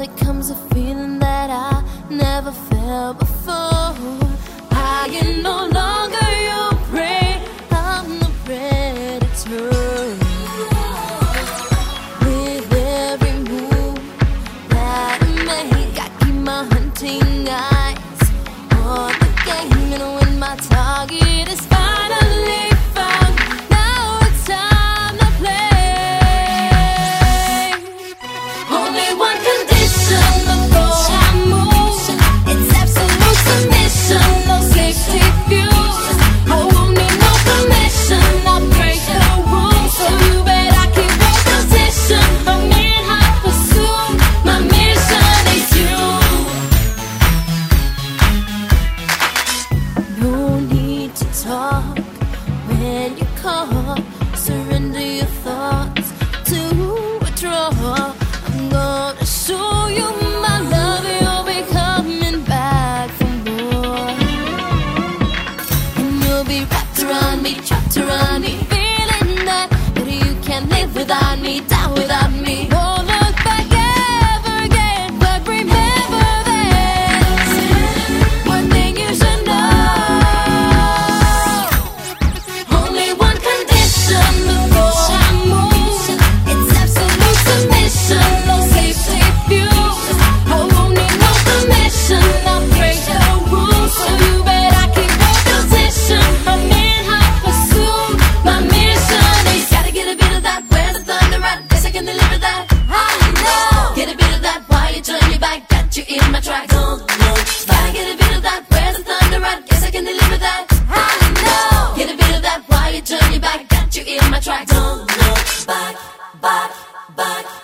it comes a feeling that I never felt before. I am no longer your prey, I'm the predator. With every move that I make, I keep my hunting eyes on the game, and when my target is finally found, now it's time to play. Only one condition before I move, it's absolute submission, no safety views. I won't need no permission, I'll break the rules, so you better keep your position. I'm in hot pursuit, my mission is you. No need to talk when you call, surrender your thoughts to withdraw. I'm gonna show you my love, you'll be coming back for more. And you'll be wrapped around me, trapped around me, feeling that you can't live without me, die without me. Won't look back ever again, but remember this, one thing you should know. Only one condition before I move, it's absolute submission, no safety views. I won't need no permission, I'll break the rules, so you better keep your position. I'm in hot pursuit, my mission is gotta get a bit of that, where's the thunder at? Guess I can deliver that, I know. Get a bit of that, why you turn your back, got you in my track. Don't look back. Get a bit of that, where's the thunder at? Guess I can deliver that, I know. Get a bit of that, why you turn your back, got you in my track. Don't look back, back, back.